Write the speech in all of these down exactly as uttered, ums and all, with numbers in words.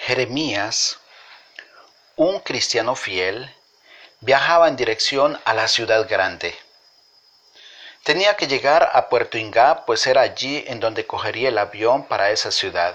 Jeremías, un cristiano fiel, viajaba en dirección a la ciudad grande. Tenía que llegar a Puerto Ingá, pues era allí en donde cogería el avión para esa ciudad.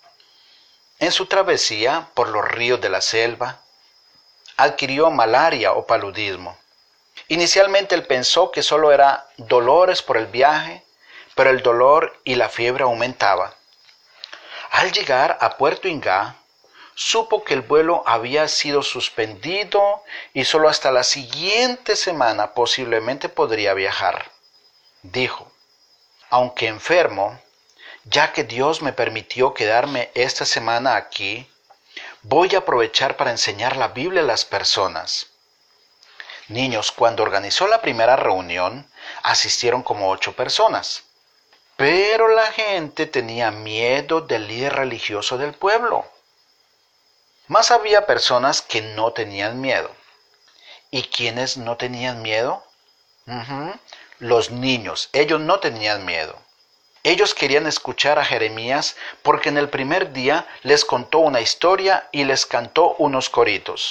En su travesía por los ríos de la selva, adquirió malaria o paludismo. Inicialmente él pensó que solo era dolores por el viaje, pero el dolor y la fiebre aumentaba. Al llegar a Puerto Ingá, supo que el vuelo había sido suspendido y solo hasta la siguiente semana posiblemente podría viajar. Dijo, aunque enfermo, ya que Dios me permitió quedarme esta semana aquí, voy a aprovechar para enseñar la Biblia a las personas. Niños, cuando organizó la primera reunión, asistieron como ocho personas. Pero la gente tenía miedo del líder religioso del pueblo. Más había personas que no tenían miedo. ¿Y quiénes no tenían miedo? Uh-huh. Los niños, ellos no tenían miedo. Ellos querían escuchar a Jeremías porque en el primer día les contó una historia y les cantó unos coritos.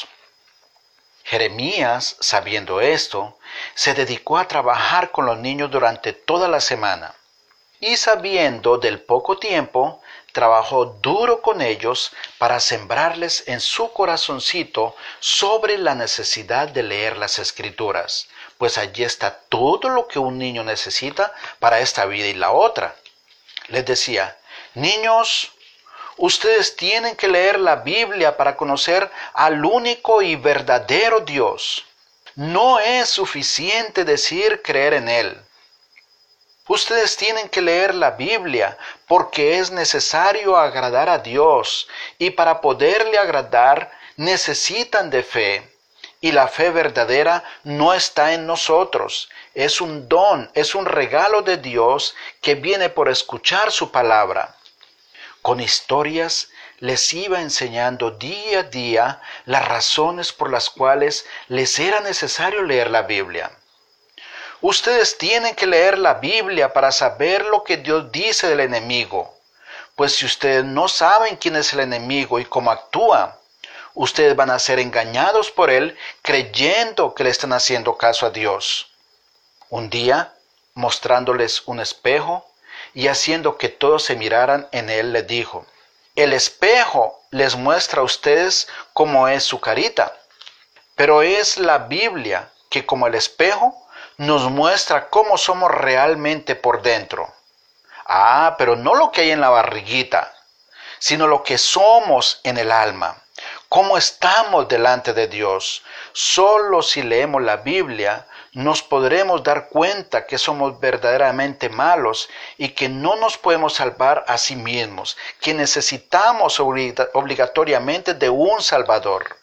Jeremías, sabiendo esto, se dedicó a trabajar con los niños durante toda la semana. Y sabiendo del poco tiempo, trabajó duro con ellos para sembrarles en su corazoncito sobre la necesidad de leer las Escrituras, pues allí está todo lo que un niño necesita para esta vida y la otra. Les decía, niños, ustedes tienen que leer la Biblia para conocer al único y verdadero Dios. No es suficiente decir creer en Él. Ustedes tienen que leer la Biblia porque es necesario agradar a Dios y para poderle agradar necesitan de fe. Y la fe verdadera no está en nosotros, es un don, es un regalo de Dios que viene por escuchar su palabra. Con historias les iba enseñando día a día las razones por las cuales les era necesario leer la Biblia. Ustedes tienen que leer la Biblia para saber lo que Dios dice del enemigo. Pues si ustedes no saben quién es el enemigo y cómo actúa, ustedes van a ser engañados por él creyendo que le están haciendo caso a Dios. Un día, mostrándoles un espejo y haciendo que todos se miraran en él, les dijo, el espejo les muestra a ustedes cómo es su carita, pero es la Biblia que como el espejo nos muestra cómo somos realmente por dentro. Ah, pero no lo que hay en la barriguita, sino lo que somos en el alma. Cómo estamos delante de Dios. Solo si leemos la Biblia nos podremos dar cuenta que somos verdaderamente malos y que no nos podemos salvar a sí mismos, que necesitamos obligatoriamente de un Salvador.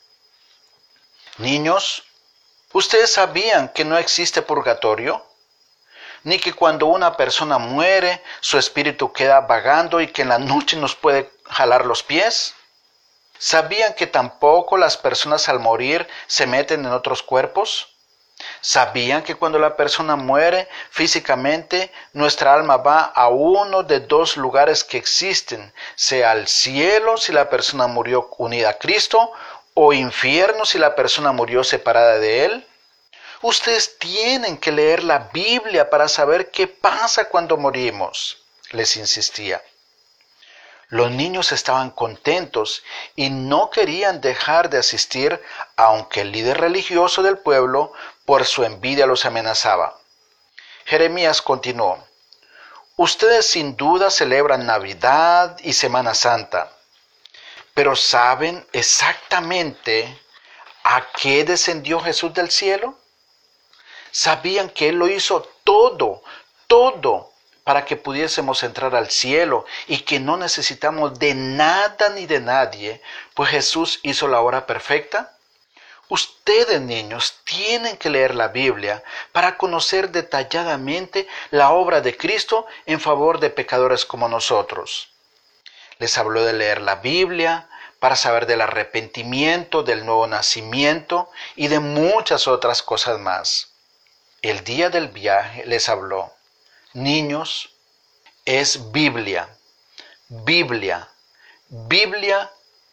Niños, ¿ustedes sabían que no existe purgatorio? Ni que cuando una persona muere, su espíritu queda vagando y que en la noche nos puede jalar los pies. ¿Sabían que tampoco las personas al morir se meten en otros cuerpos? ¿Sabían que cuando la persona muere físicamente, nuestra alma va a uno de dos lugares que existen, sea al cielo si la persona murió unida a Cristo, o infierno si la persona murió separada de Él? Ustedes tienen que leer la Biblia para saber qué pasa cuando morimos, les insistía. Los niños estaban contentos y no querían dejar de asistir, aunque el líder religioso del pueblo por su envidia los amenazaba. Jeremías continuó, ustedes sin duda celebran Navidad y Semana Santa, pero ¿saben exactamente a qué descendió Jesús del cielo? ¿Sabían que Él lo hizo todo, todo, para que pudiésemos entrar al cielo y que no necesitamos de nada ni de nadie, pues Jesús hizo la obra perfecta? Ustedes, niños, tienen que leer la Biblia para conocer detalladamente la obra de Cristo en favor de pecadores como nosotros. Les habló de leer la Biblia para saber del arrepentimiento, del nuevo nacimiento y de muchas otras cosas más. El día del viaje les habló, niños, es Biblia, Biblia, Biblia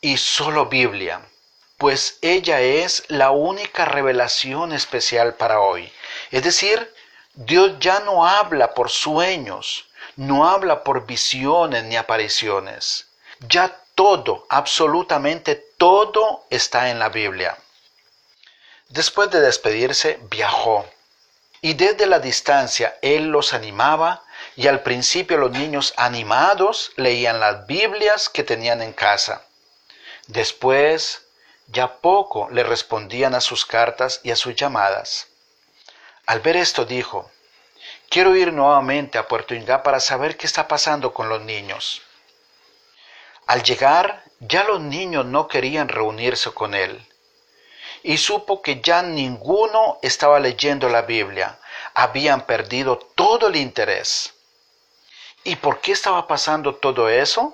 y solo Biblia, pues ella es la única revelación especial para hoy. Es decir, Dios ya no habla por sueños, no habla por visiones ni apariciones. Ya todo, absolutamente todo está en la Biblia. Después de despedirse, viajó. Y desde la distancia él los animaba y al principio los niños animados leían las Biblias que tenían en casa. Después, ya poco le respondían a sus cartas y a sus llamadas. Al ver esto dijo, quiero ir nuevamente a Puerto Ingá para saber qué está pasando con los niños. Al llegar, ya los niños no querían reunirse con él. Y supo que ya ninguno estaba leyendo la Biblia. Habían perdido todo el interés. ¿Y por qué estaba pasando todo eso?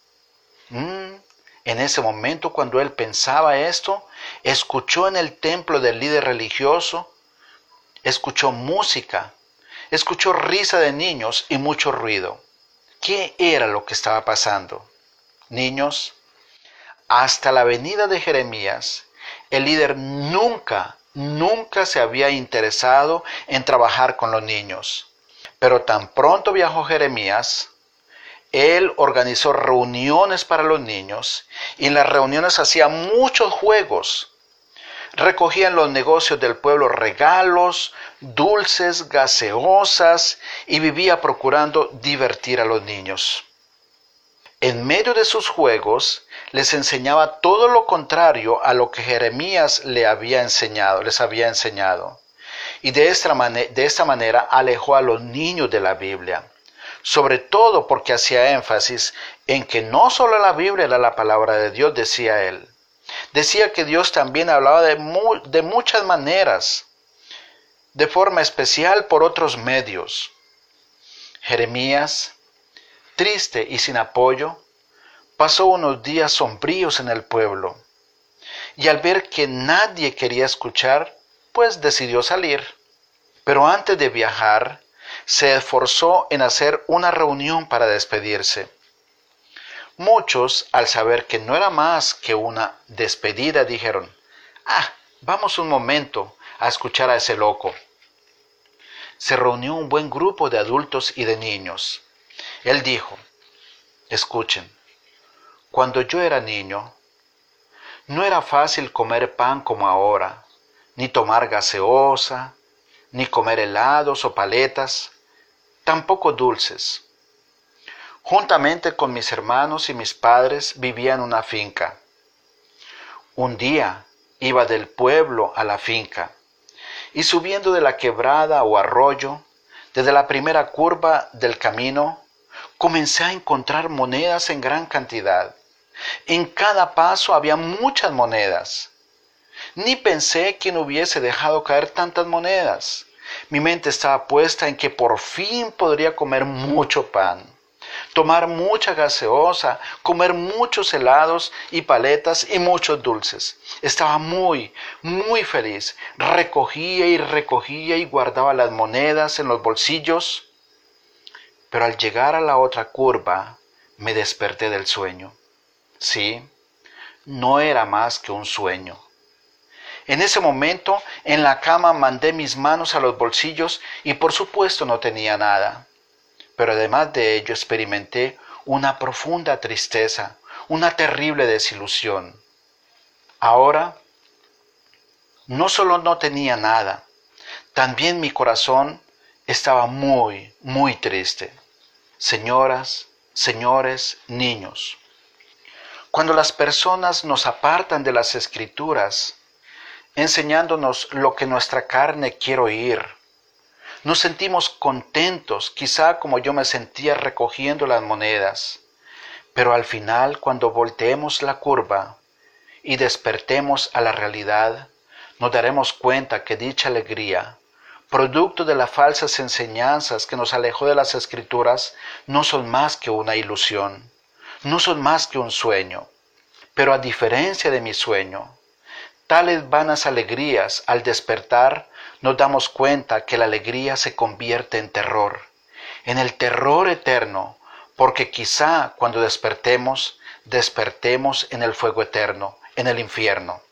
Mm, en ese momento, cuando él pensaba esto, escuchó en el templo del líder religioso, escuchó música, escuchó risa de niños y mucho ruido. ¿Qué era lo que estaba pasando? Niños, hasta la venida de Jeremías, el líder nunca, nunca se había interesado en trabajar con los niños. Pero tan pronto viajó Jeremías, él organizó reuniones para los niños y en las reuniones hacía muchos juegos. Recogían los negocios del pueblo regalos, dulces, gaseosas y vivía procurando divertir a los niños. En medio de sus juegos les enseñaba todo lo contrario a lo que Jeremías le había enseñado, les había enseñado. Y de esta, man- de esta manera alejó a los niños de la Biblia. Sobre todo porque hacía énfasis en que no solo la Biblia era la palabra de Dios, decía él. Decía que Dios también hablaba de, mu- de muchas maneras, de forma especial por otros medios. Jeremías, triste y sin apoyo, pasó unos días sombríos en el pueblo. Y al ver que nadie quería escuchar, pues decidió salir. Pero antes de viajar, se esforzó en hacer una reunión para despedirse. Muchos, al saber que no era más que una despedida, dijeron, «Ah, vamos un momento a escuchar a ese loco». Se reunió un buen grupo de adultos y de niños. Él dijo, «Escuchen, cuando yo era niño, no era fácil comer pan como ahora, ni tomar gaseosa, ni comer helados o paletas, tampoco dulces. Juntamente con mis hermanos y mis padres vivía en una finca. Un día iba del pueblo a la finca y subiendo de la quebrada o arroyo, desde la primera curva del camino, comencé a encontrar monedas en gran cantidad. En cada paso había muchas monedas. Ni pensé quién hubiese dejado caer tantas monedas. Mi mente estaba puesta en que por fin podría comer mucho pan, tomar mucha gaseosa, comer muchos helados y paletas y muchos dulces. Estaba muy, muy feliz. Recogía y recogía y guardaba las monedas en los bolsillos. Pero al llegar a la otra curva, me desperté del sueño. Sí, no era más que un sueño. En ese momento, en la cama mandé mis manos a los bolsillos y por supuesto no tenía nada. Pero además de ello experimenté una profunda tristeza, una terrible desilusión. Ahora, no solo no tenía nada, también mi corazón estaba muy, muy triste. Señoras, señores, niños, cuando las personas nos apartan de las Escrituras, enseñándonos lo que nuestra carne quiere oír, nos sentimos contentos, quizá como yo me sentía recogiendo las monedas, pero al final, cuando volteemos la curva y despertemos a la realidad, nos daremos cuenta que dicha alegría, producto de las falsas enseñanzas que nos alejó de las Escrituras, no son más que una ilusión, no son más que un sueño. Pero a diferencia de mi sueño, tales vanas alegrías al despertar, nos damos cuenta que la alegría se convierte en terror, en el terror eterno, porque quizá cuando despertemos despertemos en el fuego eterno, en el infierno.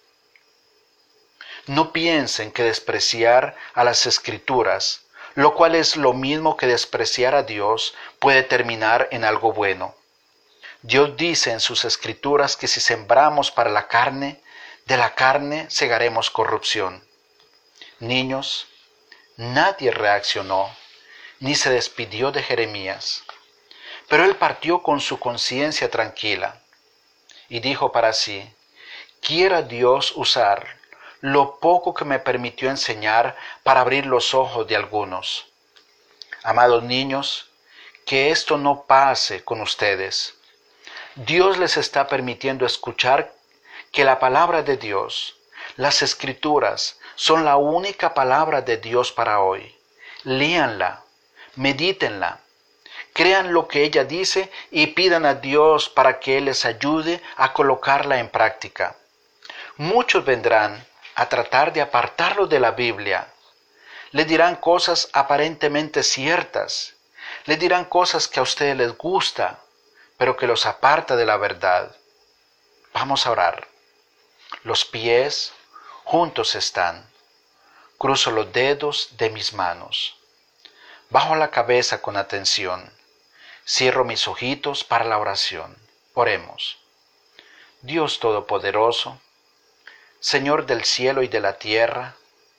No piensen que despreciar a las Escrituras, lo cual es lo mismo que despreciar a Dios, puede terminar en algo bueno. Dios dice en sus Escrituras que si sembramos para la carne, de la carne segaremos corrupción. Niños, nadie reaccionó, ni se despidió de Jeremías, pero él partió con su conciencia tranquila y dijo para sí: quiera Dios usar lo poco que me permitió enseñar para abrir los ojos de algunos. Amados niños, que esto no pase con ustedes. Dios les está permitiendo escuchar que la palabra de Dios, las Escrituras, son la única palabra de Dios para hoy. Léanla, medítenla, crean lo que ella dice y pidan a Dios para que Él les ayude a colocarla en práctica. Muchos vendrán a tratar de apartarlo de la Biblia. Le dirán cosas aparentemente ciertas, le dirán cosas que a ustedes les gusta, pero que los aparta de la verdad. Vamos a orar. Los pies juntos están. Cruzo los dedos de mis manos. Bajo la cabeza con atención. Cierro mis ojitos para la oración. Oremos. Dios Todopoderoso, Señor del cielo y de la tierra,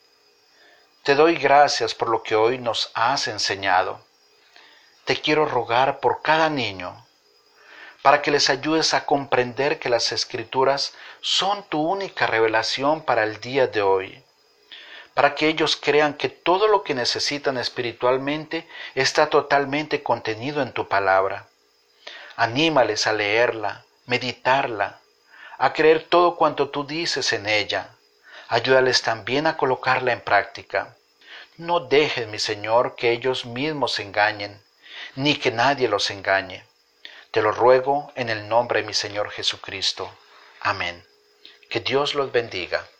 te doy gracias por lo que hoy nos has enseñado. Te quiero rogar por cada niño, para que les ayudes a comprender que las Escrituras son tu única revelación para el día de hoy, para que ellos crean que todo lo que necesitan espiritualmente está totalmente contenido en tu palabra. Anímales a leerla, meditarla, a creer todo cuanto tú dices en ella. Ayúdales también a colocarla en práctica. No dejes, mi Señor, que ellos mismos se engañen, ni que nadie los engañe. Te lo ruego en el nombre de mi Señor Jesucristo. Amén. Que Dios los bendiga.